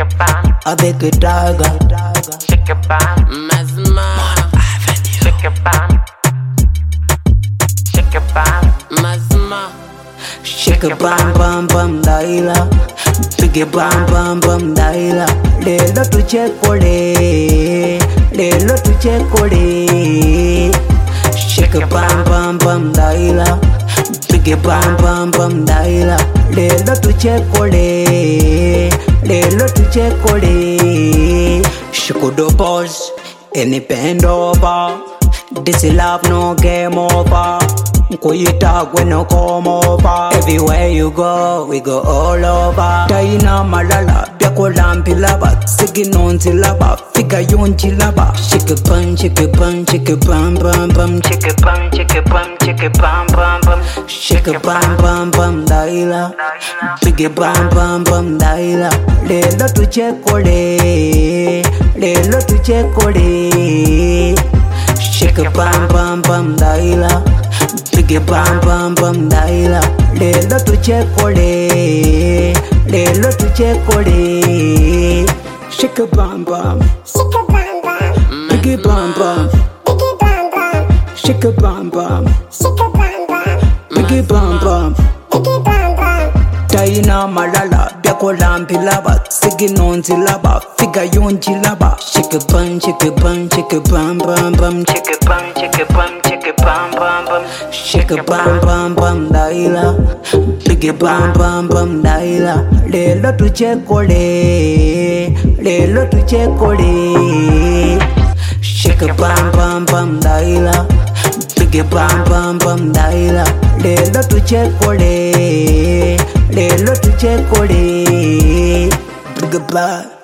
your bum, avec Daga. shake your bum, Mazma, shake your bum, shake your bum, Mazma, Shake a bam bam bam daila, big bam bam bam daila. Lelo tuche kode, lelo tuche kode. Shake a bam bam bam daila, big bam bam bam daila. Lelo tuche kode, lelo tuche kode. Shukudo boss, any bend over. This love no game over. Kuyita when no come over. Everywhere you go, we go all over. Taina malala, biako lampi laba, sigi nonzi laba, fika yonji laba. Shake it bum, shake it bum, shake it bum bum bum, shake it bum, shake it bum, shake it bum bum bum, shake it bum bum bum daila, big bum bum bum daila. Lelo tuche kode, lelo tuche kode. Shake a bam bam bam daila, big bam bam bam daila. Lelo tuche kode, lelo tuche kode. Shake a bam bam, big bam bam, shake a bam bam, big bam bam. Taina malala, biako lampi laba, sigi nonzi laba, figa yonji laba. Shake it bum, shake it bum, shake it bum bum bum, shake it bum, shake it bum, shake it bum bum bum, shake it bum bum bum daila, big bum bum bum daila. Lelo tuche kode, lelo tuche kode. Shake it bum bum bum daila, big bum bum bum daila. Lelo tuche kode, lelo tuche kode. Big bang.